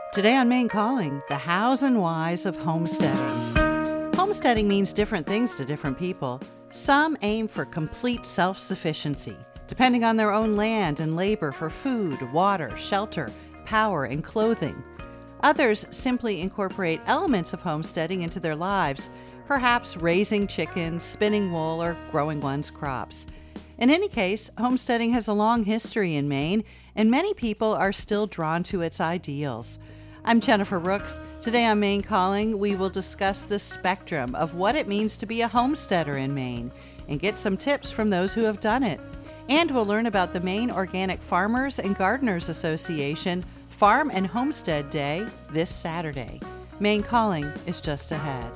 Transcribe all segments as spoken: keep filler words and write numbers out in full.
Today on Maine Calling, the hows and whys of homesteading. Homesteading means different things to different people. Some aim for complete self-sufficiency, depending on their own land and labor for food, water, shelter, power, and clothing. Others simply incorporate elements of homesteading into their lives, perhaps raising chickens, spinning wool, or growing one's crops. In any case, homesteading has a long history in Maine, and many people are still drawn to its ideals. I'm Jennifer Rooks. Today on Maine Calling, we will discuss the spectrum of what it means to be a homesteader in Maine and get some tips from those who have done it. And we'll learn about the Maine Organic Farmers and Gardeners Association Farm and Homestead Day this Saturday. Maine Calling is just ahead.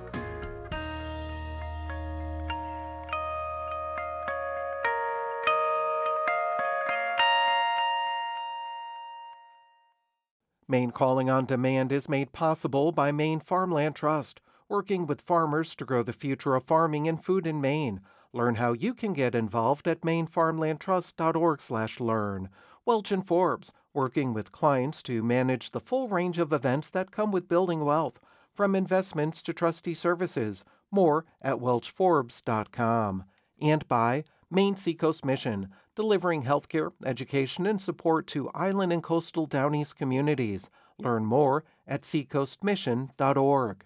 Maine Calling on Demand is made possible by Maine Farmland Trust, working with farmers to grow the future of farming and food in Maine. Learn how you can get involved at maine farmland trust dot org slash learn. Welch and Forbes, working with clients to manage the full range of events that come with building wealth, from investments to trustee services. More at welch forbes dot com. And by Maine Seacoast Mission, delivering healthcare, education, and support to island and coastal Down East communities. Learn more at seacoast mission dot org.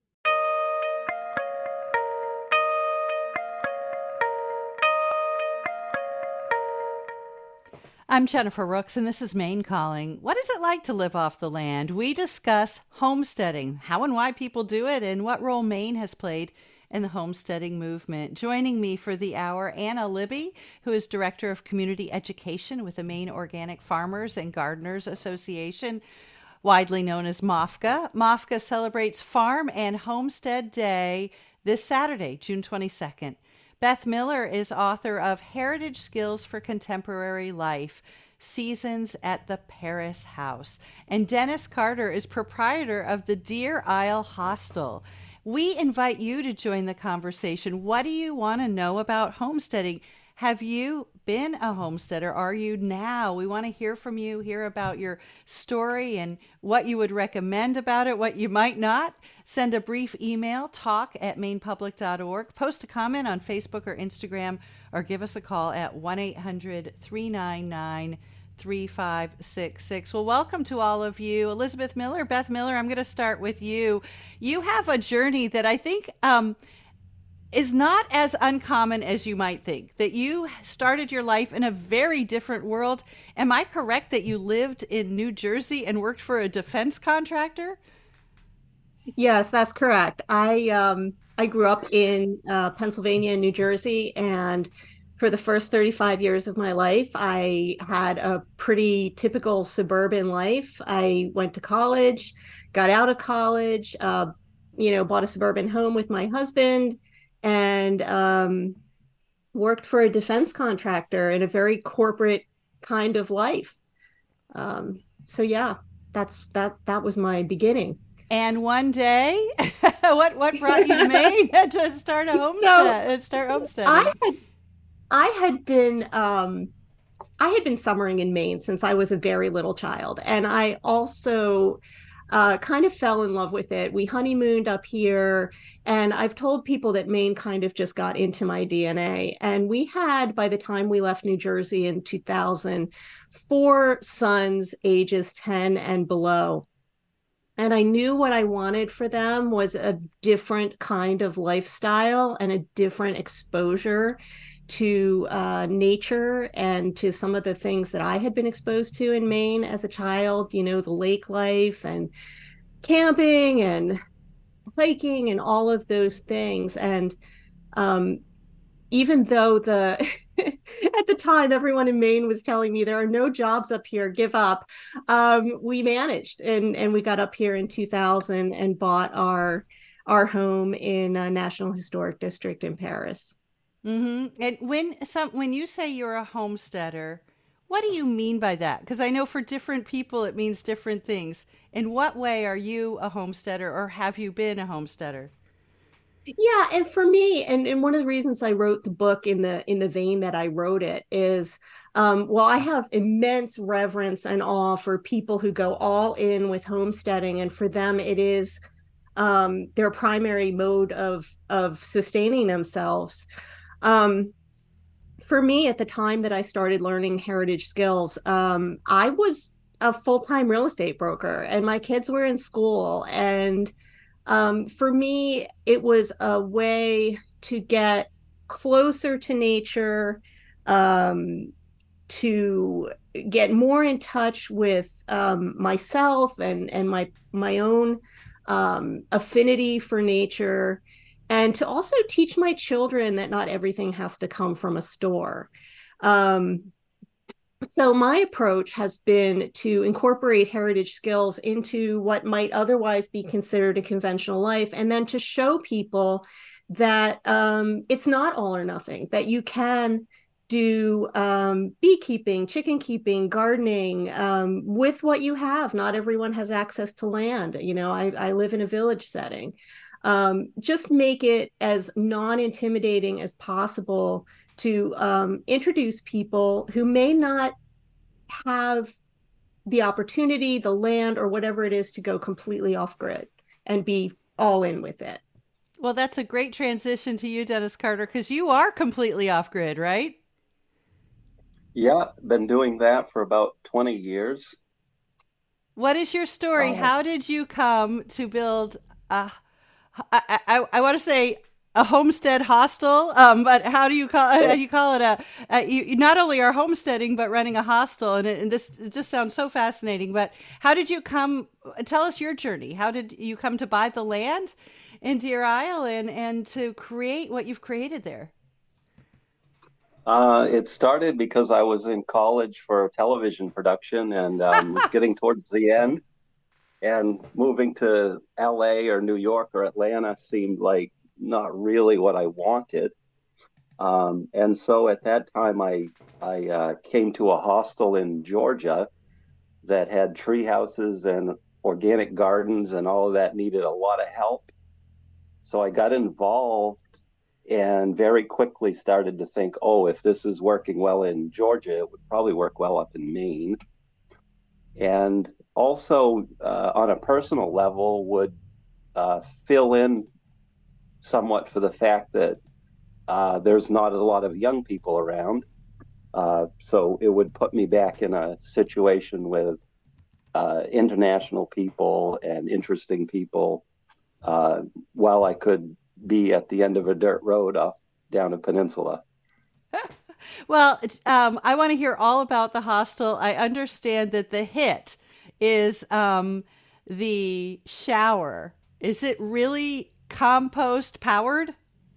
I'm Jennifer Rooks, and this is Maine Calling. What is it like to live off the land? We discuss homesteading, how and why people do it, and what role Maine has played in the homesteading movement. Joining me for the hour, Anna Libby, who is Director of Community Education with the Maine Organic Farmers and Gardeners Association, widely known as MOFGA. MOFGA celebrates Farm and Homestead Day this Saturday, June twenty-second. Beth Miller is author of Heritage Skills for Contemporary Life, Seasons at the Paris House. And Dennis Carter is proprietor of the Deer Isle Hostel. We invite you to join the conversation. What do you want to know about homesteading? Have you been a homesteader? Are you now? We want to hear from you, hear about your story and what you would recommend about it, what you might not. Send a brief email, talk at maine public dot org. Post a comment on Facebook or Instagram, or give us a call at one eight hundred three nine nine three five six six. Well, welcome to all of you. Elizabeth Miller, Beth Miller, I'm going to start with you. You have a journey that I think um, is not as uncommon as you might think, that you started your life in a very different world. Am I correct that you lived in New Jersey and worked for a defense contractor? Yes, that's correct. I um, I grew up in uh, Pennsylvania and New Jersey, and for the first thirty-five years of my life, I had a pretty typical suburban life. I went to college, got out of college, uh, you know, bought a suburban home with my husband, and um, worked for a defense contractor in a very corporate kind of life. Um, so yeah, that's that. That was my beginning. And one day, what what brought you to Maine to start a homestead? So, start homesteading. I had I had been um, I had been summering in Maine since I was a very little child, and I also uh, kind of fell in love with it. We honeymooned up here, and I've told people that Maine kind of just got into my D N A. And we had, by the time we left New Jersey in two thousand, four sons ages ten and below. And I knew what I wanted for them was a different kind of lifestyle and a different exposure to uh, nature and to some of the things that I had been exposed to in Maine as a child, you know, the lake life and camping and hiking and all of those things. And um, even though the at the time everyone in Maine was telling me there are no jobs up here, give up, um, we managed and and we got up here in two thousand and bought our our home in a National Historic District in Paris. Mm-hmm. And when some when you say you're a homesteader, what do you mean by that? Because I know for different people it means different things. In what way are you a homesteader, or have you been a homesteader? Yeah, and for me, and, and one of the reasons I wrote the book in the in the vein that I wrote it is, um, well, I have immense reverence and awe for people who go all in with homesteading, and for them, it is um, their primary mode of of sustaining themselves. Um, for me, at the time that I started learning heritage skills, um, I was a full time real estate broker, and my kids were in school, and um, for me, it was a way to get closer to nature, um, to get more in touch with um, myself and and my my own um, affinity for nature, and to also teach my children that not everything has to come from a store. Um, so my approach has been to incorporate heritage skills into what might otherwise be considered a conventional life, and then to show people that um, it's not all or nothing, that you can do um, beekeeping, chicken keeping, gardening um, with what you have. Not everyone has access to land. You know, I, I live in a village setting. Um, just make it as non-intimidating as possible to um, introduce people who may not have the opportunity, the land, or whatever it is to go completely off grid and be all in with it. Well, that's a great transition to you, Dennis Carter, because you are completely off grid, right? Yeah, been doing that for about twenty years. What is your story? Uh, How did you come to build a, I, I, I want to say a homestead hostel, um, but how do you call how do you call it a, a you, you not only are homesteading but running a hostel, and, it, and this it just sounds so fascinating. But how did you come? Tell us your journey. How did you come to buy the land in Deer Isle and and to create what you've created there? uh, it started because I was in college for television production and um, was getting towards the end, and moving to L A or New York or Atlanta seemed like not really what I wanted. Um, and so at that time, I I uh, came to a hostel in Georgia that had tree houses and organic gardens, and all of that needed a lot of help. So I got involved and very quickly started to think, oh, if this is working well in Georgia, it would probably work well up in Maine. And also, uh, on a personal level, would uh, fill in somewhat for the fact that uh, there's not a lot of young people around. Uh, so it would put me back in a situation with uh, international people and interesting people, uh, while I could be at the end of a dirt road off down a peninsula. Well, um, I want to hear all about the hostel. I understand that the hit is um, the shower. Is it really compost powered?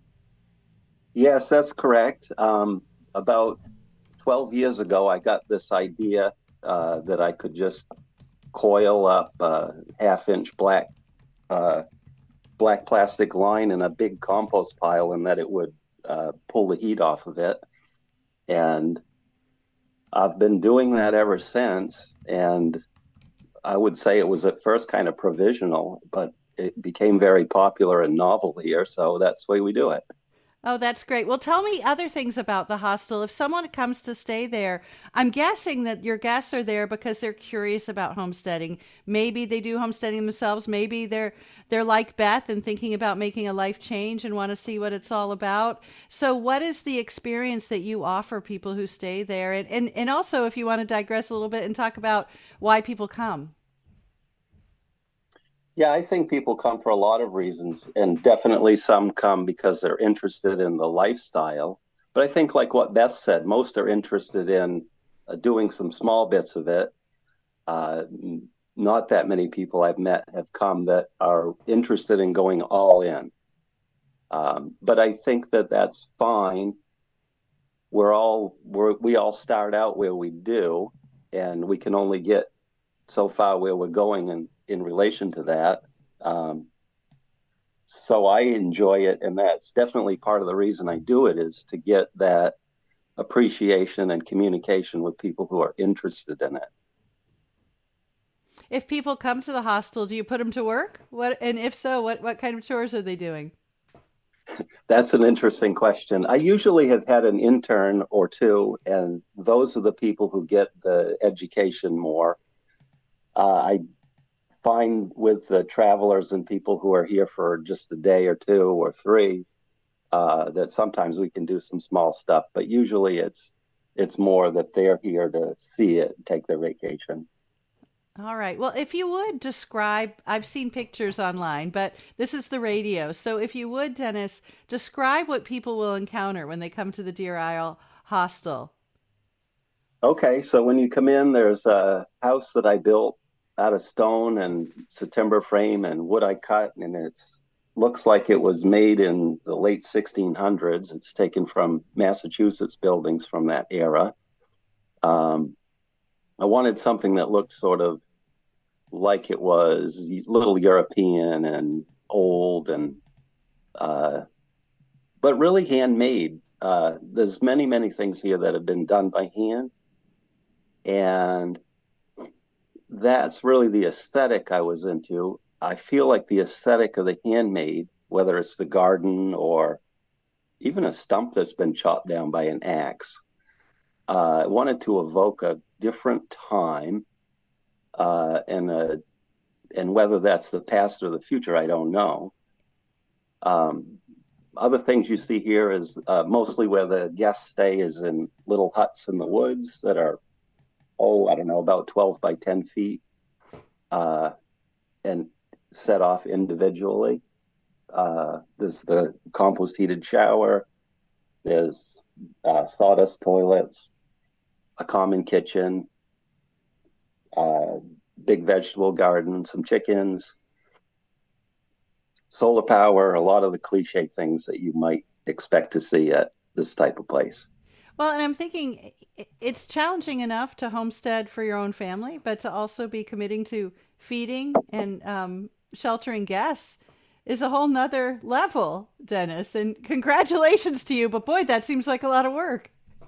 Yes, that's correct. Um, about twelve years ago, I got this idea uh, that I could just coil up a half inch black uh, black plastic line in a big compost pile, and that it would uh, pull the heat off of it. And I've been doing that ever since. And I would say it was at first kind of provisional, but it became very popular and novel here. So that's the way we do it. Oh, that's great. Well, tell me other things about the hostel. If someone comes to stay there, I'm guessing that your guests are there because they're curious about homesteading. Maybe they do homesteading themselves. Maybe they're they're like Beth and thinking about making a life change and want to see what it's all about. So, what is the experience that you offer people who stay there? And and, and also, if you want to digress a little bit and talk about why people come. Yeah, I think people come for a lot of reasons, and definitely some come because they're interested in the lifestyle. But I think, like what Beth said, most are interested in uh, doing some small bits of it. Uh, Not that many people I've met have come that are interested in going all in. Um, but I think that that's fine. We're all we're, we all start out where we do, and we can only get so far where we're going in in relation to that. Um, so I enjoy it, and that's definitely part of the reason I do it, is to get that appreciation and communication with people who are interested in it. If people come to the hostel, do you put them to work? What and if so, what what kind of chores are they doing? That's an interesting question. I usually have had an intern or two, and those are the people who get the education more. Uh, I find with the travelers and people who are here for just a day or two or three, uh, that sometimes we can do some small stuff, but usually it's it's more that they're here to see it, take their vacation. All right. Well, if you would describe, I've seen pictures online, but this is the radio. So if you would, Dennis, describe what people will encounter when they come to the Deer Isle Hostel. Okay, so when you come in, there's a house that I built out of stone, and it's a timber frame and wood I cut, and it's looks like it was made in the late sixteen hundreds. It's taken from Massachusetts buildings from that era. Um, I wanted something that looked sort of like it was a little European and old, and uh, but really handmade. Uh, there's many, many things here that have been done by hand, and that's really the aesthetic I was into. I feel like the aesthetic of the handmade, whether it's the garden or even a stump that's been chopped down by an axe, uh, I wanted to evoke a different time, uh, and a, and whether that's the past or the future, I don't know. Um, other things you see here is uh, mostly where the guests stay is in little huts in the woods that are, oh, I don't know, about twelve by ten feet, uh, and set off individually. Uh, there's the compost heated shower. There's uh, sawdust toilets, a common kitchen, uh, big vegetable garden, some chickens, solar power, a lot of the cliche things that you might expect to see at this type of place. Well, and I'm thinking it's challenging enough to homestead for your own family, but to also be committing to feeding and um, sheltering guests is a whole nother level, Dennis. And congratulations to you. But boy, that seems like a lot of work.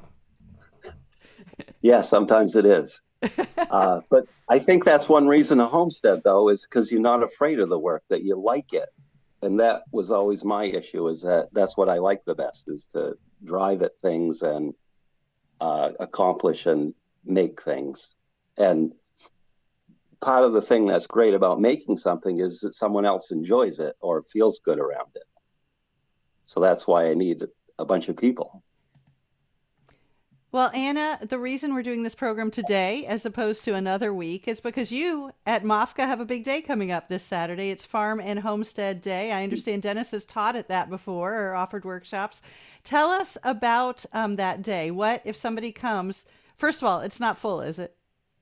Yeah, sometimes it is. Uh, but I think that's one reason to homestead, though, is because you're not afraid of the work, that you like it. And that was always my issue, is that that's what I like the best, is to drive at things and uh, accomplish and make things. And part of the thing that's great about making something is that someone else enjoys it or feels good around it. So that's why I need a bunch of people. Well, Anna, the reason we're doing this program today as opposed to another week is because you at MOFGA have a big day coming up this Saturday. It's Farm and Homestead Day. I understand Dennis has taught at that before or offered workshops. Tell us about um, that day. What if somebody comes? First of all, it's not full, is it?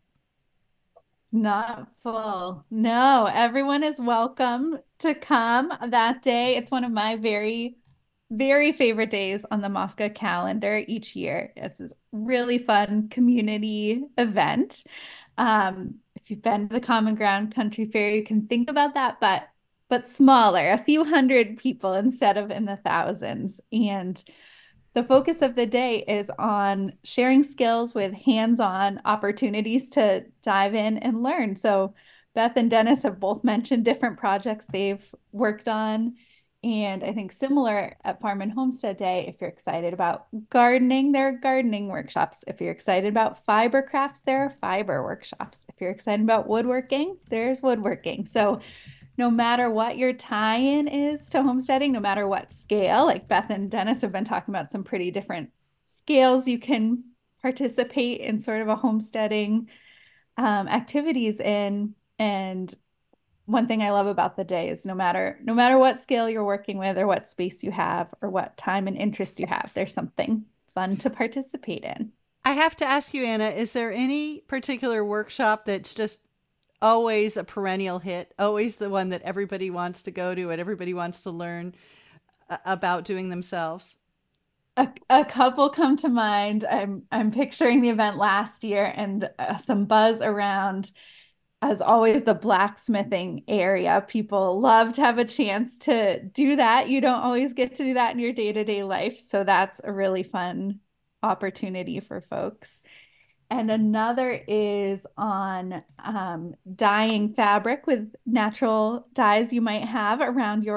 Not full. No, everyone is welcome to come that day. It's one of my very very favorite days on the MOFGA calendar each year. It's a really fun community event. Um, if you've been to the Common Ground Country Fair, you can think about that, but but smaller, a few hundred people instead of in the thousands. And the focus of the day is on sharing skills with hands-on opportunities to dive in and learn. So Beth and Dennis have both mentioned different projects they've worked on. And I think similar at Farm and Homestead Day, if you're excited about gardening, there are gardening workshops. If you're excited about fiber crafts, there are fiber workshops. If you're excited about woodworking, there's woodworking. So no matter what your tie-in is to homesteading, no matter what scale, like Beth and Dennis have been talking about some pretty different scales you can participate in sort of a homesteading um, activities in. And one thing I love about the day is no matter no matter what scale you're working with or what space you have or what time and interest you have, there's something fun to participate in. I have to ask you, Anna, is there any particular workshop that's just always a perennial hit, always the one that everybody wants to go to and everybody wants to learn about doing themselves? A, a couple come to mind. I'm I'm picturing the event last year and uh, some buzz around. As always, the blacksmithing area. People love to have a chance to do that. You don't always get to do that in your day-to-day life. So that's a really fun opportunity for folks. And another is on um, dyeing fabric with natural dyes you might have around your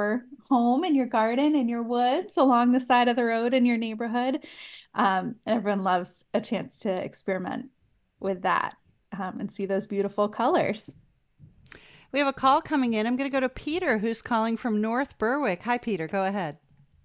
home in your garden, in your woods, along the side of the road in your neighborhood. Um, and everyone loves a chance to experiment with that um, and see those beautiful colors. We have a call coming in. I'm going to go to Peter, who's calling from North Berwick. Hi, Peter. Go ahead.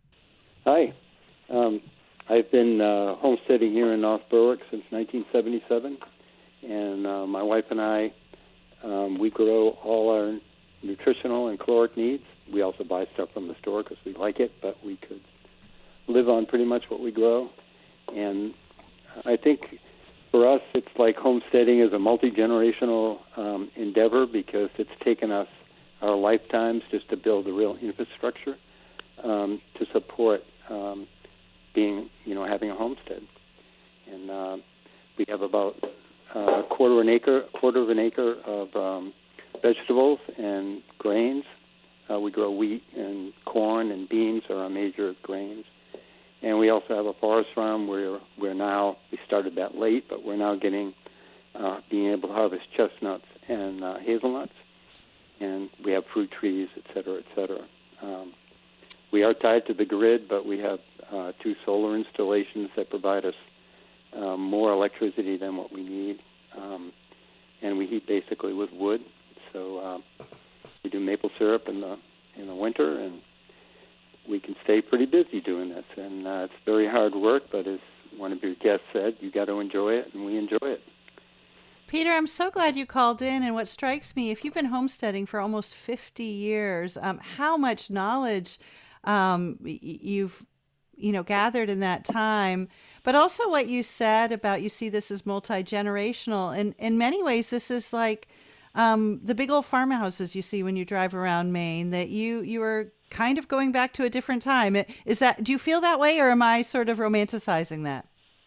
Hi. Um, I've been uh, homesteading here in North Berwick since nineteen seventy-seven, and uh, my wife and I, um, we grow all our nutritional and caloric needs. We also buy stuff from the store because we like it, but we could live on pretty much what we grow. And I think for us, it's like homesteading is a multi-generational um, endeavor because it's taken us our lifetimes just to build a real infrastructure um, to support um, being, you know, having a homestead. And uh, we have about uh, a quarter of an acre, quarter of an acre of um, vegetables and grains. Uh, we grow wheat and corn and beans are our major grains. And we also have a forest farm where we're now, we started that late, but we're now getting, uh, being able to harvest chestnuts and uh, hazelnuts. And we have fruit trees, et cetera, et cetera. Um, we are tied to the grid, but we have uh, two solar installations that provide us uh, more electricity than what we need. Um, and we heat basically with wood. So uh, we do maple syrup in the in the winter, and we can stay pretty busy doing this. And uh, it's very hard work, but as one of your guests said, you got to enjoy it, and we enjoy it. Peter, I'm so glad you called in. And what strikes me, if you've been homesteading for almost fifty years, um, how much knowledge um, y- you've you know gathered in that time. But also what you said about you see this as multi-generational. And in many ways, this is like um, the big old farmhouses you see when you drive around Maine, that you you are kind of going back to a different time. Is that, do you feel that way, or am I sort of romanticizing that?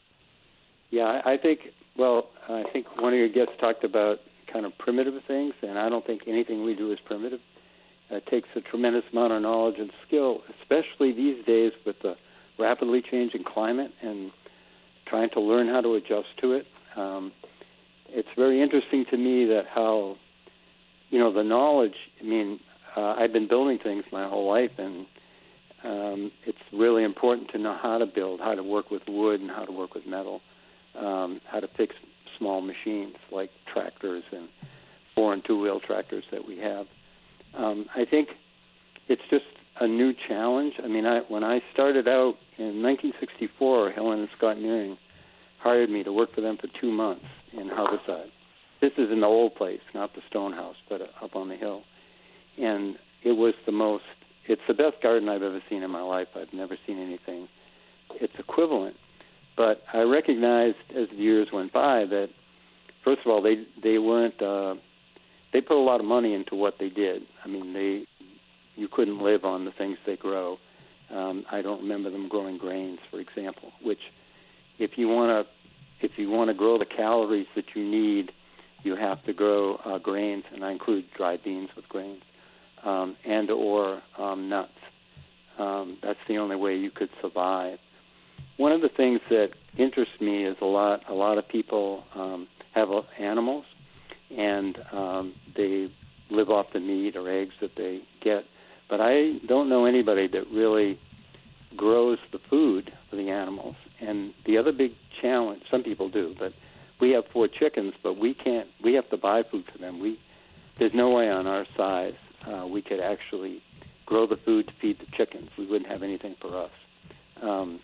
Yeah, I think, well, I think one of your guests talked about kind of primitive things, and I don't think anything we do is primitive. It takes a tremendous amount of knowledge and skill, especially these days with the rapidly changing climate and trying to learn how to adjust to it. Um, it's very interesting to me that how, you know, the knowledge, I mean, uh, I've been building things my whole life, and um, it's really important to know how to build, how to work with wood and how to work with metal, um, how to fix small machines like tractors and four and two-wheel tractors that we have. Um, I think it's just a new challenge. I mean, I, when I started out in nineteen sixty-four, Helen and Scott Nearing hired me to work for them for two months in Harborside. This is in the old place, not the stone house, but up on the hill. And it was the most, it's the best garden I've ever seen in my life. I've never seen anything its equivalent. But I recognized as the years went by that, first of all, they, they weren't, uh, they put a lot of money into what they did. I mean, they, you couldn't live on the things they grow. Um, I don't remember them growing grains, for example, which if you want to, if you want to grow the calories that you need, you have to grow uh, grains, and I include dried beans with grains. Um, and or um, nuts. Um, that's the only way you could survive. One of the things that interests me is a lot. A lot of people um, have animals, and um, they live off the meat or eggs that they get. But I don't know anybody that really grows the food for the animals. And the other big challenge, some people do, but we have four chickens, but we can't. We have to buy food for them. We there's no way on our size. Uh, we could actually grow the food to feed the chickens. We wouldn't have anything for us. Um,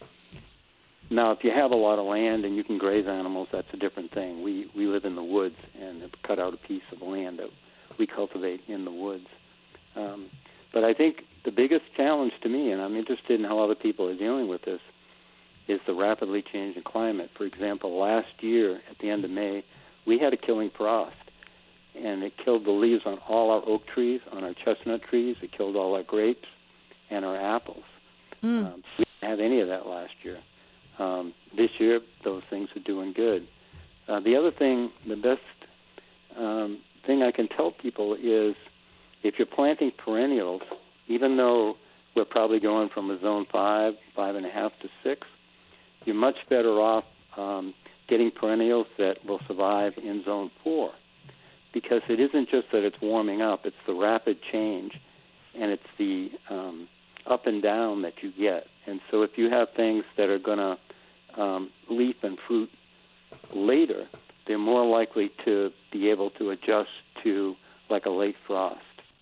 now, if you have a lot of land and you can graze animals, that's a different thing. We we live in the woods and have cut out a piece of land that we cultivate in the woods. Um, but I think the biggest challenge to me, and I'm interested in how other people are dealing with this, is the rapidly changing climate. For example, last year at the end of May, we had a killing frost. And it killed the leaves on all our oak trees, on our chestnut trees. It killed all our grapes and our apples. Mm. Um, we didn't have any of that last year. Um, this year, those things are doing good. Uh, the other thing, the best um, thing I can tell people is if you're planting perennials, even though we're probably going from a zone five, five and a half to six, you're much better off um, getting perennials that will survive in zone four. Because it isn't just that it's warming up, it's the rapid change, and it's the um, up and down that you get. And so if you have things that are going to um, leaf and fruit later, they're more likely to be able to adjust to like a late frost.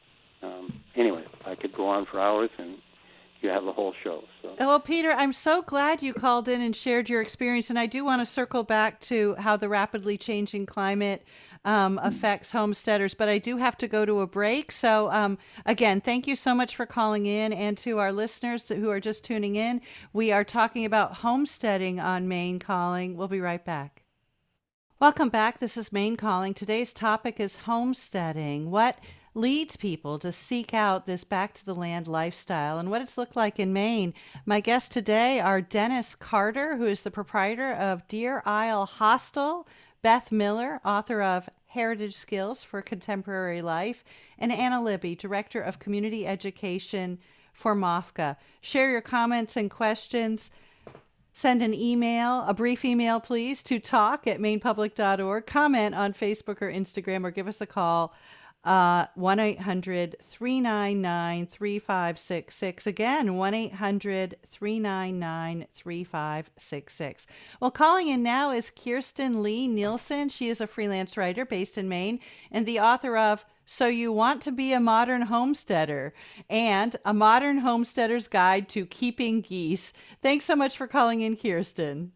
Um, anyway, I could go on for hours, and you have the whole show. So. Well, Peter, I'm so glad you called in and shared your experience, and I do want to circle back to how the rapidly changing climate um, affects homesteaders, but I do have to go to a break. So um, again, thank you so much for calling in, and to our listeners who are just tuning in, we are talking about homesteading on Maine Calling. We'll be right back. Welcome back. This is Maine Calling. Today's topic is homesteading. What leads people to seek out this back to the land lifestyle and what it's looked like in Maine. My guests today are Dennis Carter, who is the proprietor of Deer Isle Hostel, Beth Miller, author of Heritage Skills for Contemporary Life, and Anna Libby, Director of Community Education for M O F C A. Share your comments and questions. Send an email, a brief email, please, to talk at maine public dot org. Comment on Facebook or Instagram, or give us a call, uh, one eight hundred three nine nine three five six six. Again, one eight hundred three nine nine three five six six. Well, calling in now is Kirsten Lee Nielsen. She is a freelance writer based in Maine and the author of So You Want to Be a Modern Homesteader and A Modern Homesteader's Guide to Keeping Geese. Thanks so much for calling in, Kirsten.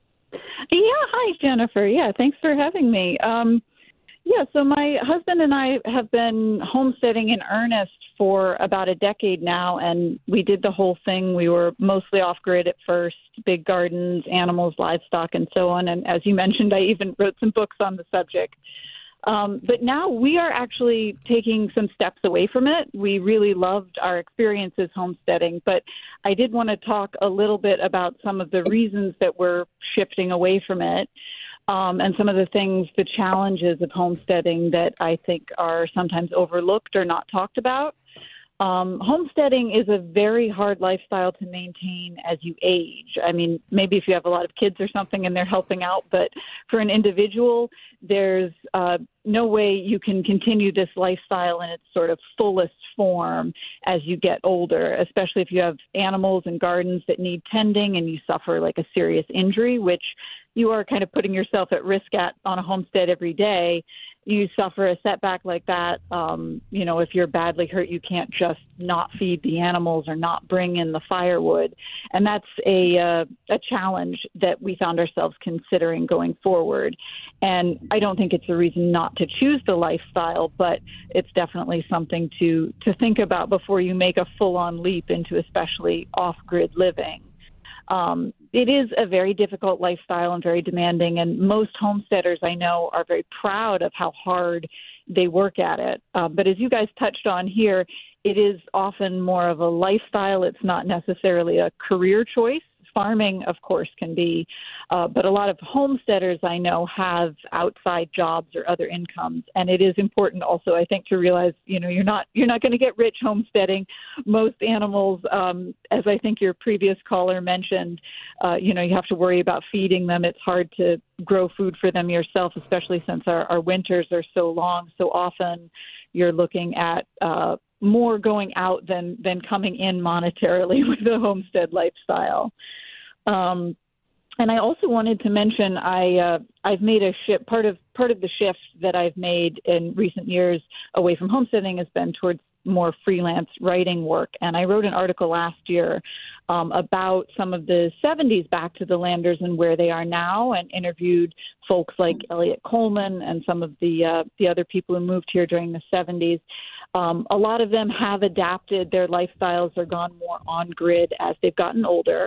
Yeah, hi, Jennifer. Yeah, thanks for having me. Um, yeah, so my husband and I have been homesteading in earnest for about a decade now, and we did the whole thing. We were mostly off-grid at first, big gardens, animals, livestock, and so on. And as you mentioned, I even wrote some books on the subject. Um, but now we are actually taking some steps away from it. We really loved our experiences homesteading, but I did want to talk a little bit about some of the reasons that we're shifting away from it, um, and some of the things, the challenges of homesteading that I think are sometimes overlooked or not talked about. Um, homesteading is a very hard lifestyle to maintain as you age. I mean, maybe if you have a lot of kids or something and they're helping out, but for an individual, there's uh, no way you can continue this lifestyle in its sort of fullest form as you get older, especially if you have animals and gardens that need tending and you suffer like a serious injury, which you are kind of putting yourself at risk at on a homestead every day. You suffer a setback like that. Um, you know, if you're badly hurt, you can't just not feed the animals or not bring in the firewood. And that's a, uh, a challenge that we found ourselves considering going forward. And I don't think it's a reason not to choose the lifestyle, but it's definitely something to, to think about before you make a full-on leap into especially off-grid living. Um, it is a very difficult lifestyle and very demanding, and most homesteaders I know are very proud of how hard they work at it. Uh, but as you guys touched on here, it is often more of a lifestyle. It's not necessarily a career choice. Farming, of course, can be, uh, but a lot of homesteaders I know have outside jobs or other incomes, and it is important also, I think, to realize, you know, you're not you're not going to get rich homesteading. Most animals, um, as I think your previous caller mentioned, uh, you know, you have to worry about feeding them. It's hard to grow food for them yourself, especially since our, our winters are so long. So often, you're looking at uh, more going out than than coming in monetarily with the homestead lifestyle. Um, and I also wanted to mention I uh, I've made a shift. Part of part of the shift that I've made in recent years away from homesteading has been towards more freelance writing work. And I wrote an article last year um, about some of the seventies back to the landers and where they are now, and interviewed folks like Elliot Coleman and some of the uh, the other people who moved here during the seventies. Um, a lot of them have adapted their lifestyles or gone more on grid as they've gotten older.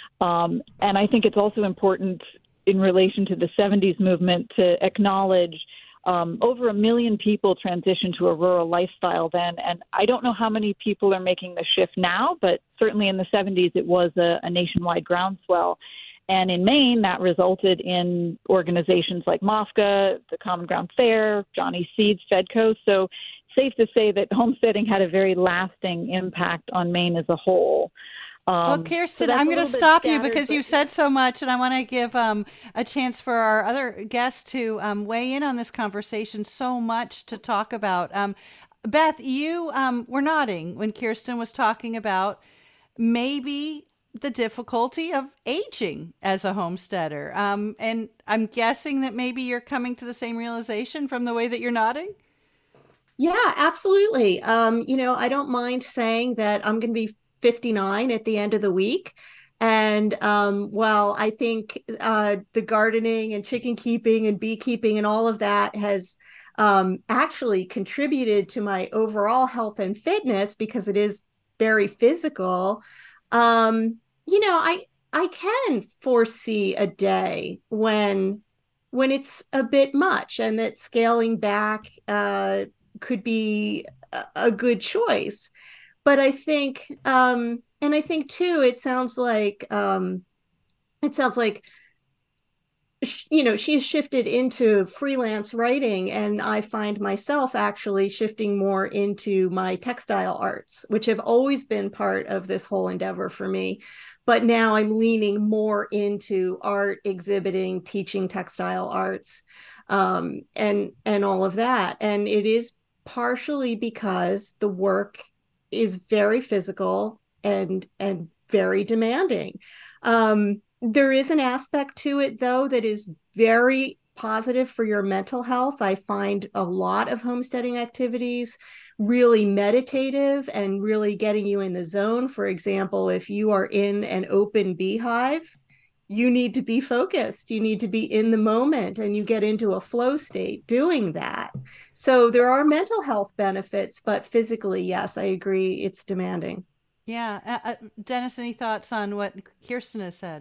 Um, and I think it's also important in relation to the seventies movement to acknowledge um, over a million people transitioned to a rural lifestyle then. And I don't know how many people are making the shift now, but certainly in the seventies, it was a, a nationwide groundswell. And in Maine, that resulted in organizations like M O F C A, the Common Ground Fair, Johnny Seeds, Fedco. So safe to say that homesteading had a very lasting impact on Maine as a whole. Um, well, Kirsten, so I'm going to stop you scattered, because but... you've said so much, and I want to give um, a chance for our other guests to um, weigh in on this conversation. So much to talk about. Um, Beth, you um, were nodding when Kirsten was talking about maybe the difficulty of aging as a homesteader. Um, and I'm guessing that maybe you're coming to the same realization from the way that you're nodding. Yeah, absolutely. Um, you know, I don't mind saying that I'm going to be fifty-nine at the end of the week. And um, while I think uh, the gardening and chicken keeping and beekeeping and all of that has um, actually contributed to my overall health and fitness because it is very physical, um, you know, I I can foresee a day when when it's a bit much and that scaling back uh, could be a, a good choice. But I think, um, and I think too, it sounds like um, it sounds like you know, she's shifted into freelance writing, and I find myself actually shifting more into my textile arts, which have always been part of this whole endeavor for me. But now I'm leaning more into art, exhibiting, teaching textile arts, um, and and all of that. And it is partially because the work is very physical and and very demanding. Um, there is an aspect to it, though, that is very positive for your mental health. I find a lot of homesteading activities really meditative and really getting you in the zone. For example, if you are in an open beehive, you need to be focused. You need to be in the moment, and you get into a flow state doing that. So there are mental health benefits, but physically, yes, I agree, it's demanding. Yeah. Uh, uh, Dennis, any thoughts on what Kirsten has said?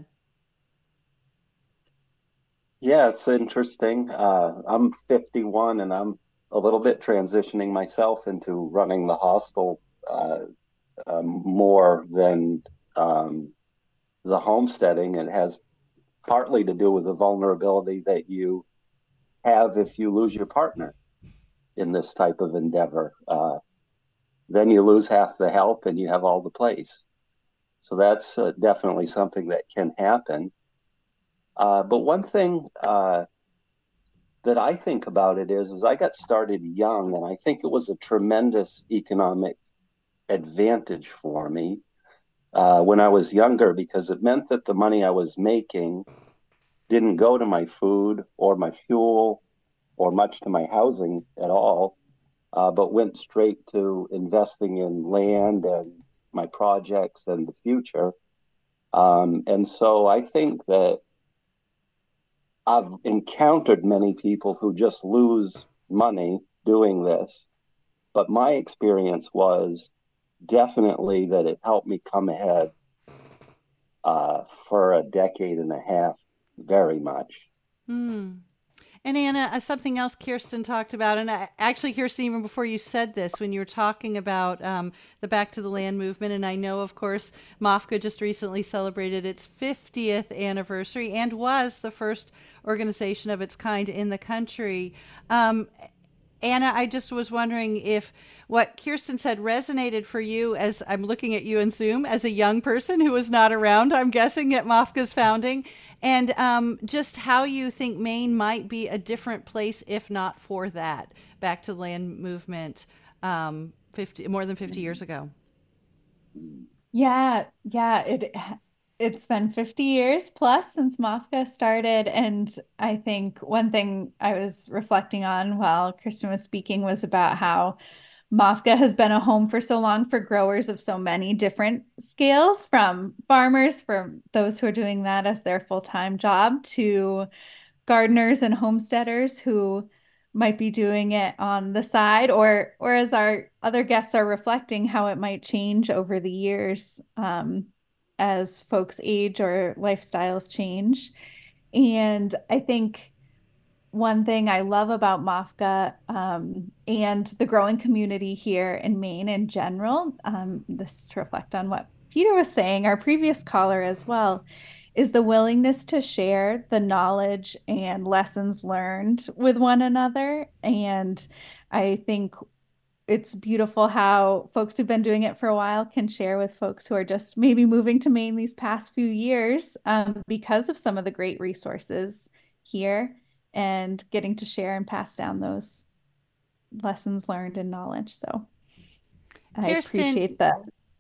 Yeah, it's interesting. Uh, I'm fifty-one and I'm a little bit transitioning myself into running the hostel uh, um, more than um, the homesteading. It has partly to do with the vulnerability that you have if you lose your partner in this type of endeavor. Uh, then you lose half the help and you have all the place. So that's uh, definitely something that can happen. Uh, but one thing uh, that I think about it is, is I got started young, and I think it was a tremendous economic advantage for me uh, when I was younger, because it meant that the money I was making didn't go to my food or my fuel or much to my housing at all, uh, but went straight to investing in land and my projects and the future. Um, and so I think that I've encountered many people who just lose money doing this, but my experience was definitely that it helped me come ahead uh, for a decade and a half, very much. Hmm. And Anna, uh, something else Kirsten talked about, and I, actually, Kirsten, even before you said this, when you were talking about um, the Back to the Land movement, and I know, of course, MOFGA just recently celebrated its fiftieth anniversary and was the first organization of its kind in the country. Um, Anna, I just was wondering if what Kirsten said resonated for you, as I'm looking at you in Zoom as a young person who was not around, I'm guessing, at MOFGA's founding, and um, just how you think Maine might be a different place if not for that Back to the Land movement um, fifty, more than fifty years ago. Yeah, yeah, it it's been fifty years plus since MOFGA started, and I think one thing I was reflecting on while Kristen was speaking was about how MOFGA has been a home for so long for growers of so many different scales, from farmers, from those who are doing that as their full-time job, to gardeners and homesteaders who might be doing it on the side, or or as our other guests are reflecting, how it might change over the years um, as folks age or lifestyles change. And I think one thing I love about MOFGA um, and the growing community here in Maine in general, um, this to reflect on what Peter was saying, our previous caller as well, is the willingness to share the knowledge and lessons learned with one another. And I think it's beautiful how folks who've been doing it for a while can share with folks who are just maybe moving to Maine these past few years um, because of some of the great resources here, and getting to share and pass down those lessons learned and knowledge. So I Kirsten, appreciate that.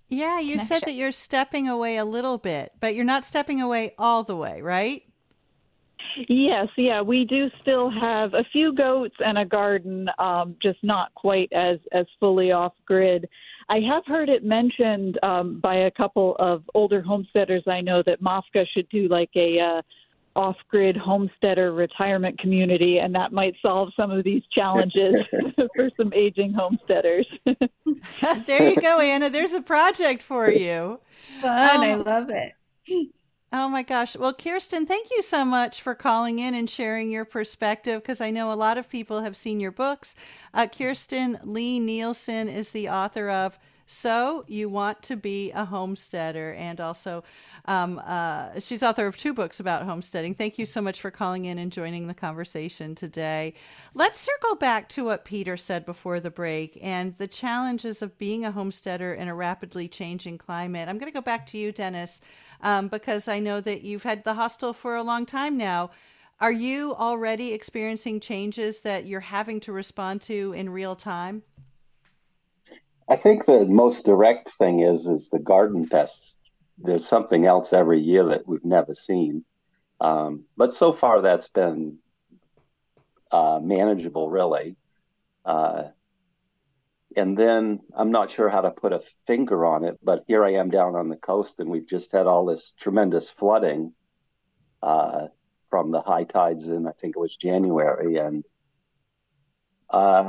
Yeah, you said connection. that you're stepping away a little bit, but you're not stepping away all the way, right? Yes, yeah, we do still have a few goats and a garden, um, just not quite as, as fully off grid. I have heard it mentioned um, by a couple of older homesteaders I know that Mafka should do like a uh, off grid homesteader retirement community, and that might solve some of these challenges for some aging homesteaders. There you go, Anna. There's a project for you. Fun. I Um, love it. Oh my gosh. Well, Kirsten, thank you so much for calling in and sharing your perspective because I know a lot of people have seen your books. Uh, Kirsten Lee Nielsen is the author of So You Want to Be a Homesteader, and also um, uh, she's author of two books about homesteading. Thank you so much for calling in and joining the conversation today. Let's circle back to what Peter said before the break and the challenges of being a homesteader in a rapidly changing climate. I'm going to go back to you, Dennis, um, because I know that you've had the hostel for a long time now. Are you already experiencing changes that you're having to respond to in real time? I think the most direct thing is is the garden pests. There's something else every year that we've never seen, um, but so far that's been uh, manageable, really. Uh, and then I'm not sure how to put a finger on it, but here I am down on the coast, and we've just had all this tremendous flooding uh, from the high tides in, I think it was January, and uh,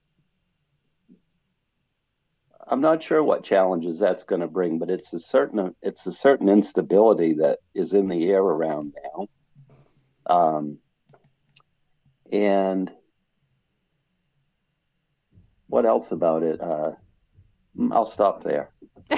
I'm not sure what challenges that's going to bring, but it's a certain it's a certain instability that is in the air around now. Um, and what else about it? Uh, I'll stop there.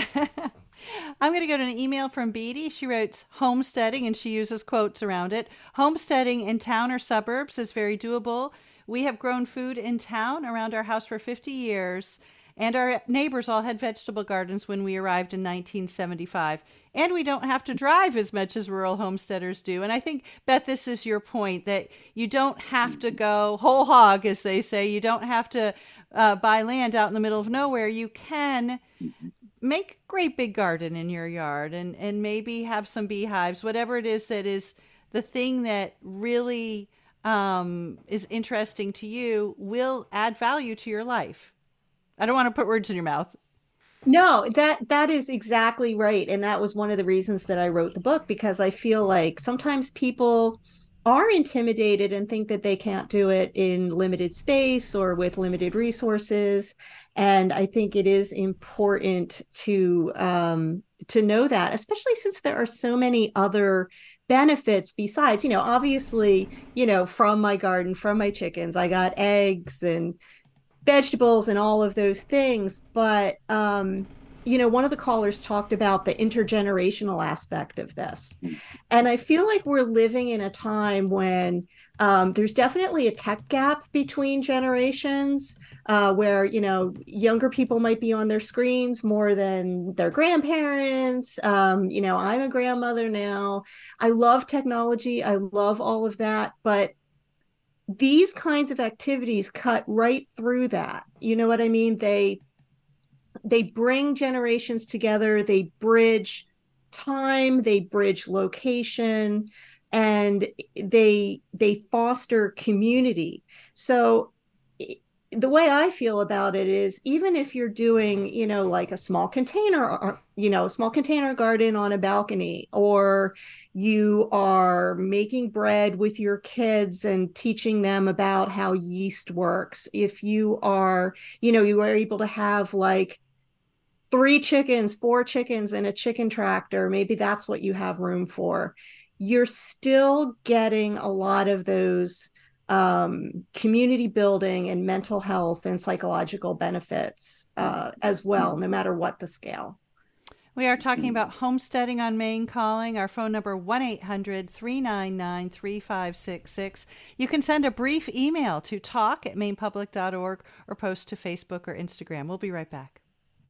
I'm going to go to an email from Beatty. She writes, homesteading, and she uses quotes around it. Homesteading in town or suburbs is very doable. We have grown food in town around our house for fifty years, and our neighbors all had vegetable gardens when we arrived in nineteen seventy-five. And we don't have to drive as much as rural homesteaders do. And I think, Beth, this is your point, that you don't have to go whole hog, as they say. You don't have to uh, buy land out in the middle of nowhere. You can make a great big garden in your yard and, and maybe have some beehives, whatever it is that is the thing that really um, is interesting to you will add value to your life. I don't want to put words in your mouth. No, that that is exactly right. And that was one of the reasons that I wrote the book, because I feel like sometimes people are intimidated and think that they can't do it in limited space or with limited resources. And I think it is important to um, to know that, especially since there are so many other benefits besides, you know, obviously, you know, from my garden, from my chickens, I got eggs and vegetables and all of those things. But, um, you know, one of the callers talked about the intergenerational aspect of this. And I feel like we're living in a time when um, there's definitely a tech gap between generations uh, where, you know, younger people might be on their screens more than their grandparents. Um, you know, I'm a grandmother now. I love technology. I love all of that. But these kinds of activities cut right through that. You know what I mean? They they bring generations together, they bridge time, they bridge location, and they they foster community. So the way I feel about it is, even if you're doing, you know, like a small container, or, you know, a small container garden on a balcony, or you are making bread with your kids and teaching them about how yeast works. If you are, you know, you are able to have like three chickens, four chickens in a chicken tractor, maybe that's what you have room for. You're still getting a lot of those um, community building and mental health and psychological benefits uh, as well, no matter what the scale. We are talking about homesteading on Maine Calling. Our phone number, one eight hundred, three nine nine, three five six six. You can send a brief email to talk at maine public dot org or post to Facebook or Instagram. We'll be right back.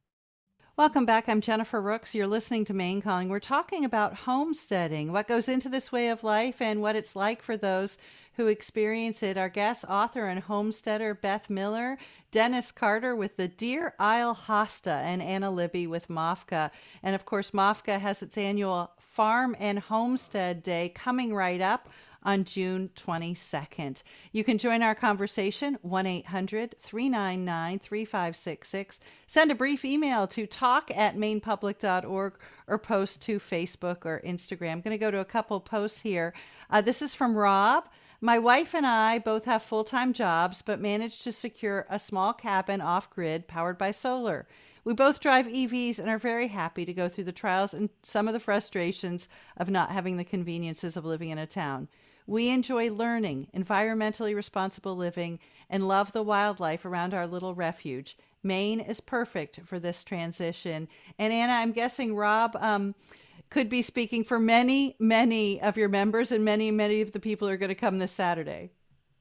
Welcome back. I'm Jennifer Rooks. You're listening to Maine Calling. We're talking about homesteading, what goes into this way of life and what it's like for those who experience it. Our guest author and homesteader, Beth Miller, Dennis Carter with the Deer Isle Hosta, and Anna Libby with M O F C A. And of course, M O F C A has its annual Farm and Homestead Day coming right up on June twenty-second. You can join our conversation, one eight hundred, three nine nine, three five six six. Send a brief email to talk at maine public dot org or post to Facebook or Instagram. I'm going to go to a couple posts here. Uh, this is from Rob. My wife and I both have full-time jobs, but managed to secure a small cabin off-grid powered by solar. We both drive E Vs and are very happy to go through the trials and some of the frustrations of not having the conveniences of living in a town. We enjoy learning, environmentally responsible living, and love the wildlife around our little refuge. Maine is perfect for this transition. And Anna, I'm guessing Rob um, could be speaking for many, many of your members and many, many of the people who are going to come this Saturday.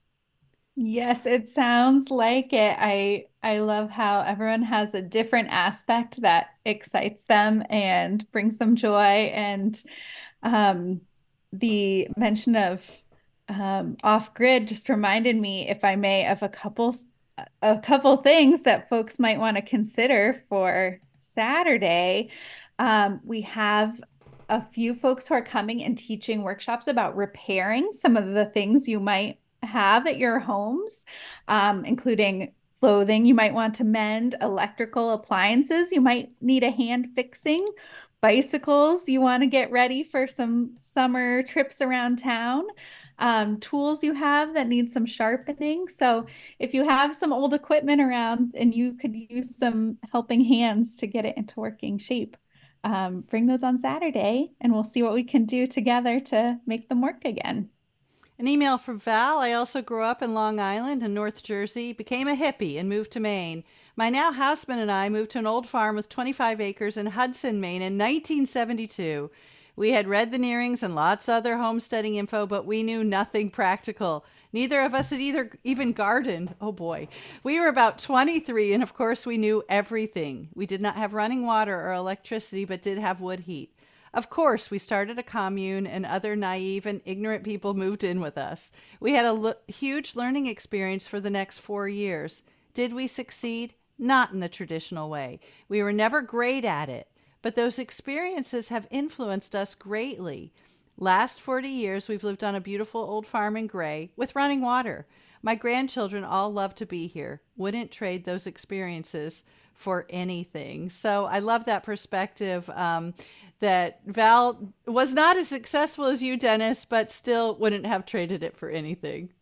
Yes, it sounds like it. I I love how everyone has a different aspect that excites them and brings them joy. And um, the mention of um, off-grid just reminded me, if I may, of a couple a couple things that folks might want to consider for Saturday. Um, we have a few folks who are coming and teaching workshops about repairing some of the things you might have at your homes, um, including clothing you might want to mend, electrical appliances you might need a hand fixing, bicycles you want to get ready for some summer trips around town, um, tools you have that need some sharpening. So if you have some old equipment around and you could use some helping hands to get it into working shape, um, bring those on Saturday and we'll see what we can do together to make them work again. An email from Val. I also grew up in Long Island and North Jersey, became a hippie and moved to Maine. My now husband and I moved to an old farm with twenty-five acres in Hudson, Maine in nineteen seventy-two. We had read the Nearings and lots of other homesteading info, but we knew nothing practical. Neither of us had either even gardened. Oh boy. We were about twenty-three, and of course we knew everything. We did not have running water or electricity, but did have wood heat. Of course, we started a commune, and other naive and ignorant people moved in with us. We had a l- huge learning experience for the next four years. Did we succeed? Not in the traditional way. We were never great at it, but those experiences have influenced us greatly. Last forty years, we've lived on a beautiful old farm in Gray with running water. My grandchildren all love to be here. Wouldn't trade those experiences for anything. So I love that perspective. Um, that Val was not as successful as you, Dennis, but still wouldn't have traded it for anything.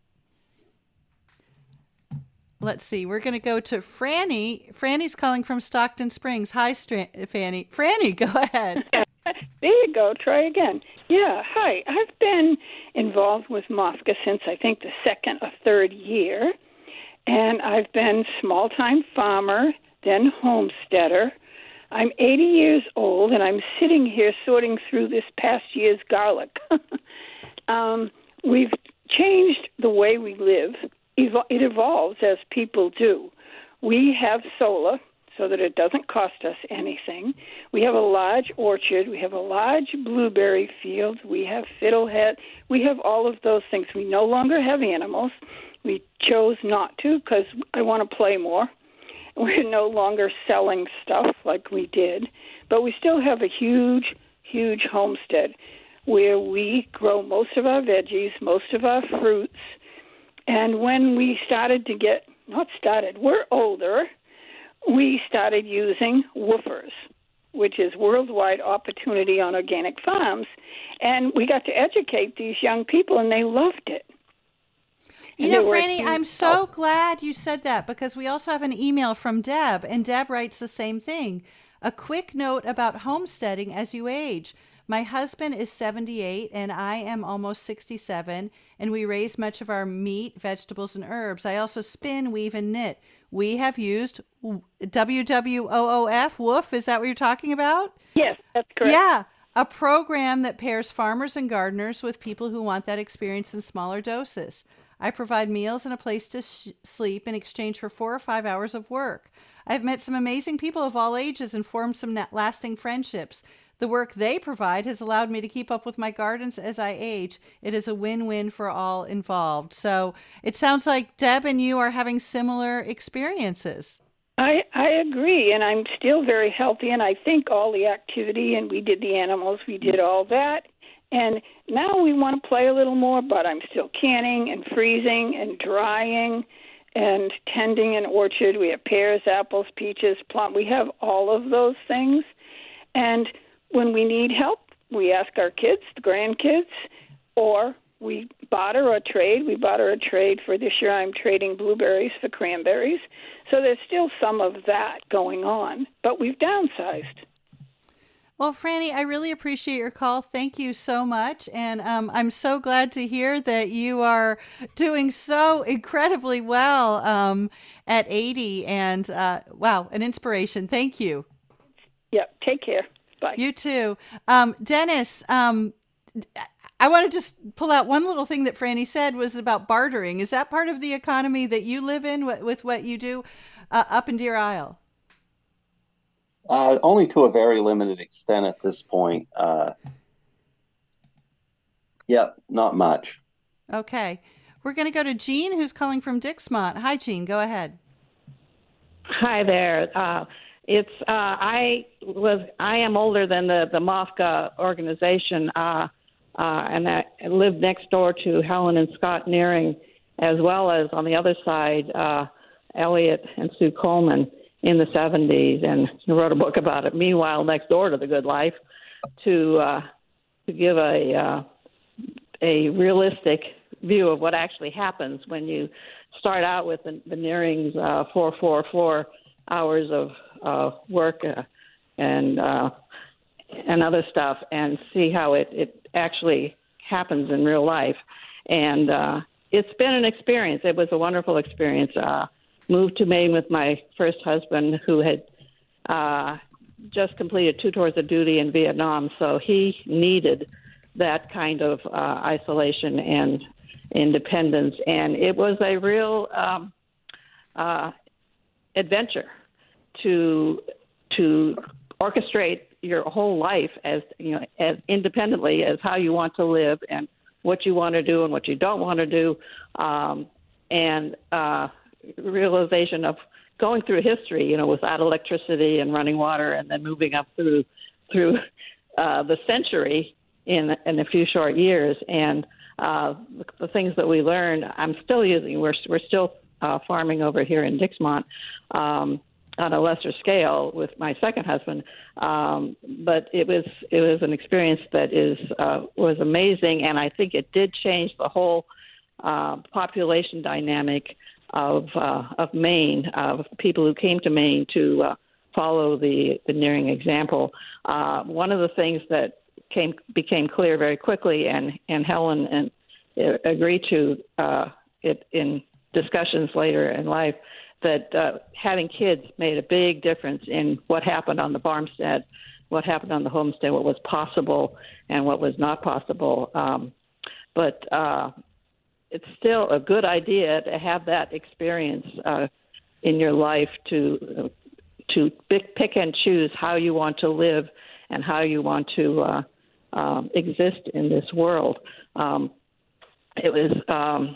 Let's see. We're going to go to Franny. Franny's calling from Stockton Springs. Hi, Stra- Fanny. Franny, go ahead. There you go. Try again. Yeah. Hi. I've been involved with M O F C A since I think the second or third year, and I've been small-time farmer, then homesteader. I'm eighty years old, and I'm sitting here sorting through this past year's garlic. um, we've changed the way we live. It evolves as people do. We have solar so that it doesn't cost us anything. We have a large orchard. We have a large blueberry field. We have fiddlehead. We have all of those things. We no longer have animals. We chose not to because I want to play more. We're no longer selling stuff like we did, but we still have a huge, huge homestead where we grow most of our veggies, most of our fruits. And when we started to get, not started, we're older, we started using WOOFers, which is Worldwide Opportunity on Organic Farms. And we got to educate these young people, and they loved it. You know, Franny, I'm so glad you said that because we also have an email from Deb, and Deb writes the same thing. A quick note about homesteading as you age. My husband is seventy-eight and I am almost sixty-seven, and we raise much of our meat, vegetables, and herbs. I also spin, weave, and knit. We have used W W O O F, Woof, is that what you're talking about? Yes, that's correct. Yeah, a program that pairs farmers and gardeners with people who want that experience in smaller doses. I provide meals and a place to sh- sleep in exchange for four or five hours of work. I've met some amazing people of all ages and formed some lasting friendships. the work they provide has allowed me to keep up with my gardens as I age. It is a win-win for all involved. So it sounds like Deb and you are having similar experiences. I, I agree, and I'm still very healthy, and I think all the activity, and we did the animals, we did all that, and now we want to play a little more, but I'm still canning and freezing and drying and tending an orchard. We have pears, apples, peaches, plum. We have all of those things, and when we need help, we ask our kids, the grandkids, or we barter or trade. We barter or trade. For this year, I'm trading blueberries for cranberries. So there's still some of that going on, but we've downsized. Well, Franny, I really appreciate your call. Thank you so much. And um, I'm so glad to hear that you are doing so incredibly well um, at eighty. And uh, wow, an inspiration. Thank you. Yep. Take care. Bye. You too. Um, Dennis, um, I want to just pull out one little thing that Franny said was about bartering. Is that part of the economy that you live in with, with what you do uh, up in Deer Isle? Uh, only to a very limited extent at this point. Uh, yep, not much. Okay. We're going to go to Jean, who's calling from Dixmont. Hi, Jean. Go ahead. Hi there. Uh, it's uh, I was I am older than the the MOFGA organization, uh, uh, and I lived next door to Helen and Scott Nearing, as well as on the other side, uh, Elliot and Sue Coleman in the seventies, and wrote a book about it. Meanwhile, next door to the Good Life, to uh, to give a uh, a realistic view of what actually happens when you start out with the, the Nearings uh, four four four hours of uh, work uh, and uh, and other stuff, and see how it, it actually happens in real life. And uh, it's been an experience. It was a wonderful experience. Uh, moved to Maine with my first husband, who had uh, just completed two tours of duty in Vietnam, so he needed that kind of uh, isolation and independence. And it was a real um, uh, adventure to to orchestrate your whole life as you know as independently as how you want to live and what you want to do and what you don't want to do, um, and uh, realization of going through history, you know, without electricity and running water, and then moving up through through uh, the century in in a few short years. And uh, the, the things that we learned, I'm still using. We're we're still uh, farming over here in Dixmont um, on a lesser scale with my second husband, um, but it was it was an experience that is uh, was amazing, and I think it did change the whole uh, population dynamic of uh, of Maine, of people who came to Maine to uh, follow the, the Nearing example. Uh, one of the things that came became clear very quickly, and, and Helen and uh, agreed to uh, it in discussions later in life, that uh, having kids made a big difference in what happened on the farmstead, what happened on the homestead, what was possible and what was not possible. Um, but uh, it's still a good idea to have that experience uh, in your life to to pick, pick and choose how you want to live and how you want to uh, um, exist in this world. Um, it was um,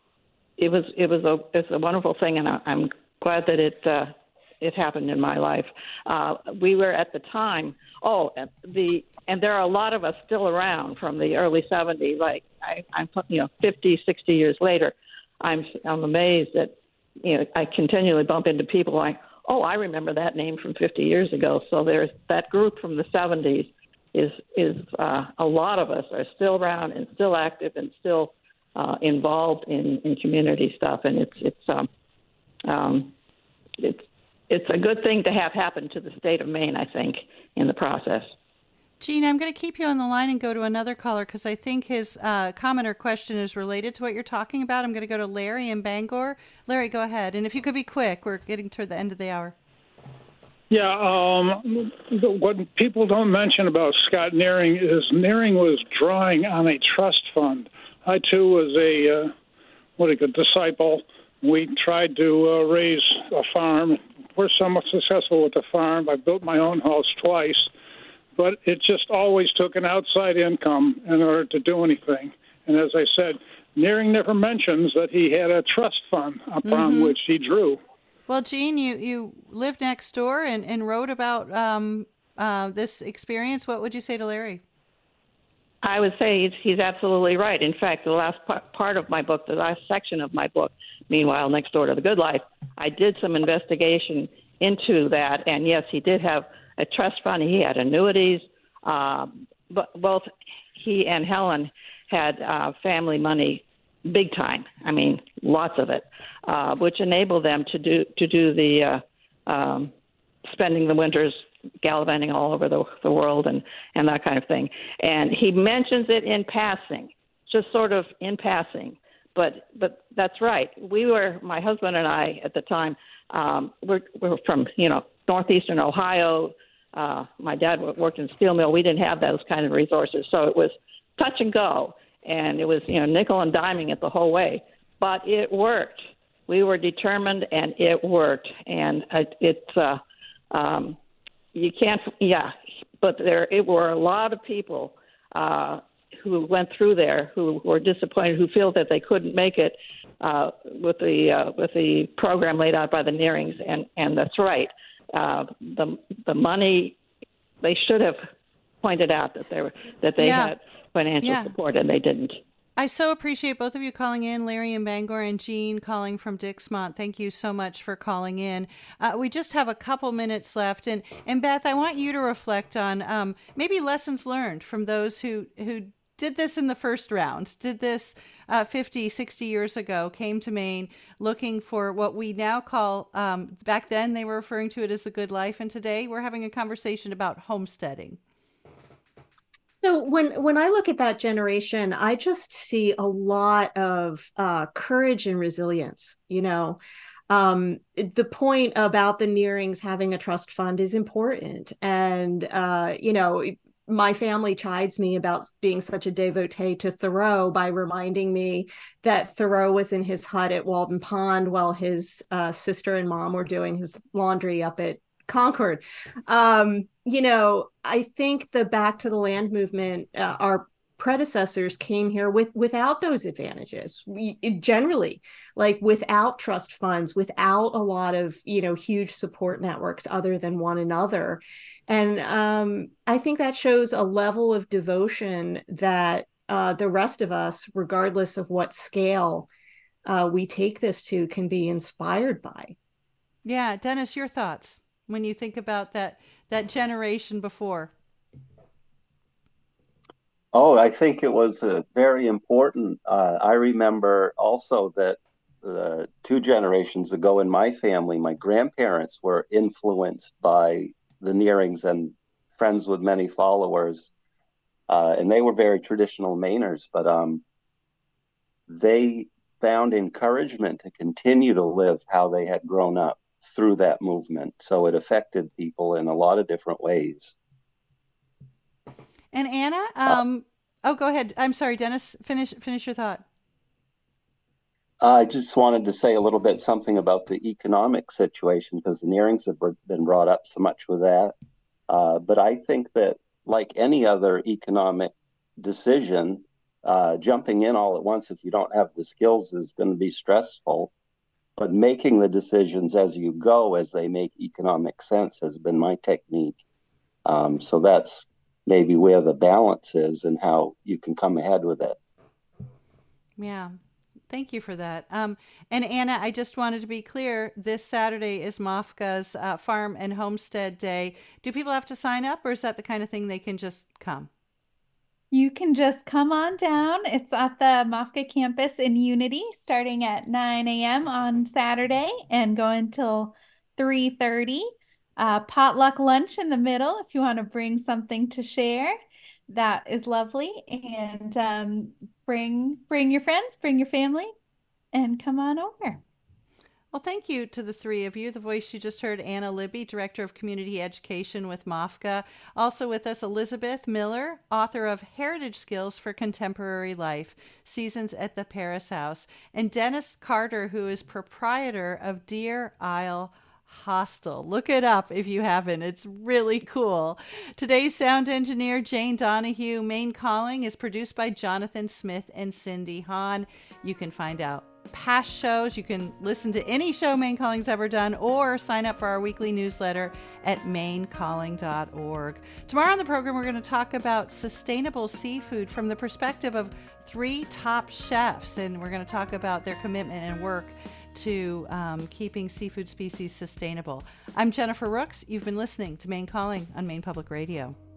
it was it was a it's a wonderful thing, and I, I'm glad that it uh, it happened in my life. Uh, we were at the time. Oh, the and there are a lot of us still around from the early seventies. Like I, I'm, you know, fifty, sixty years later, I'm I'm amazed that you know I continually bump into people like, oh, I remember that name from fifty years ago. So there's that group from the seventies is is uh, a lot of us are still around and still active and still uh, involved in, in community stuff, and it's it's um, um, it's it's a good thing to have happen to the state of Maine, I think, in the process. Gene, I'm going to keep you on the line and go to another caller because I think his uh, comment or question is related to what you're talking about. I'm going to go to Larry in Bangor. Larry, go ahead. And if you could be quick, we're getting toward the end of the hour. Yeah, um, what people don't mention about Scott Nearing is Nearing was drawing on a trust fund. I, too, was a, uh, what do you call, disciple. We tried to uh, raise a farm. We're somewhat successful with the farm. I built my own house twice. but it just always took an outside income in order to do anything. And as I said, Nearing never mentions that he had a trust fund upon Mm-hmm. which he drew. Well, Jean, you, you lived next door and, and wrote about um, uh, this experience. What would you say to Larry? I would say he's, he's absolutely right. In fact, the last p- part of my book, the last section of my book, Meanwhile, Next Door to the Good Life, I did some investigation into that. And yes, he did have a trust fund. He had annuities. Uh, but both he and Helen had uh, family money big time. I mean, lots of it, uh, which enabled them to do to do the uh, um, spending the winters gallivanting all over the, the world and, and that kind of thing. And he mentions it in passing, just sort of in passing. But but that's right. We were, my husband and I at the time, um, we're, we're from, you know, northeastern Ohio. Uh, my dad worked in a steel mill. We didn't have those kind of resources. So it was touch and go. And it was, you know, nickel and diming it the whole way. But it worked. We were determined, and it worked. And it, it uh, um, you can't, yeah. But there it were a lot of people uh, who went through there who were disappointed, who feel that they couldn't make it uh, with the uh, with the program laid out by the Nearings. And, and that's right. Uh, the the money, they should have pointed out that they were that they Yeah. had financial Yeah. support, and they didn't. I so appreciate both of you calling in, Larry in Bangor and Jean calling from Dixmont. Thank you so much for calling in. Uh, we just have a couple minutes left. And, and Beth, I want you to reflect on um, maybe lessons learned from those who, who did this in the first round, did this uh, fifty, sixty years ago, came to Maine looking for what we now call, um, back then they were referring to it as the good life. And today we're having a conversation about homesteading. So when when I look at that generation, I just see a lot of uh, courage and resilience. You know, um, the point about the Nearings having a trust fund is important, and uh, you know, my family chides me about being such a devotee to Thoreau by reminding me that Thoreau was in his hut at Walden Pond while his uh, sister and mom were doing his laundry up at Concord. Um, you know, I think the Back to the Land movement, uh, our predecessors came here with without those advantages. We, generally, like without trust funds, without a lot of, you know, huge support networks other than one another. And um, I think that shows a level of devotion that uh, the rest of us, regardless of what scale uh, we take this to, can be inspired by. Yeah, Dennis, your thoughts when you think about that that generation before? Oh, I think it was uh, very important. Uh, I remember also that uh, two generations ago in my family, my grandparents were influenced by the Nearings and Friends with Many Followers, uh, and they were very traditional Mainers, but um, they found encouragement to continue to live how they had grown up through that movement. So it affected people in a lot of different ways. And Anna, um, uh, oh, go ahead. I'm sorry, Dennis, finish finish your thought. I just wanted to say a little bit something about the economic situation, because the Nearings have been brought up so much with that. Uh, but I think that, like any other economic decision, uh, jumping in all at once if you don't have the skills is going to be stressful. But making the decisions as you go, as they make economic sense, has been my technique. Um, so that's maybe where the balance is and how you can come ahead with it. Yeah. Thank you for that. Um, and Anna, I just wanted to be clear, this Saturday is MOFGA's uh, Farm and Homestead Day. Do people have to sign up, or is that the kind of thing they can just come? You can just come on down. It's at the MOFGA campus in Unity, starting at nine a.m. on Saturday and going till three thirty. Uh, potluck lunch in the middle if you want to bring something to share. That is lovely. And um, bring bring your friends, bring your family, and come on over. Well, thank you to the three of you. The voice you just heard, Anna Libby, Director of Community Education with MOFGA. Also with us, Elizabeth Miller, author of Heritage Skills for Contemporary Life, Seasons at the Paris House. And Dennis Carter, who is proprietor of Deer Isle Hostel. Look it up if you haven't. It's really cool. Today's sound engineer, Jane Donahue. Maine Calling is produced by Jonathan Smith and Cindy Hahn. You can find out past shows. You can listen to any show Maine Calling's ever done or sign up for our weekly newsletter at maine calling dot org. Tomorrow on the program, we're going to talk about sustainable seafood from the perspective of three top chefs, and we're going to talk about their commitment and work to um, keeping seafood species sustainable. I'm Jennifer Rooks. You've been listening to Maine Calling on Maine Public Radio.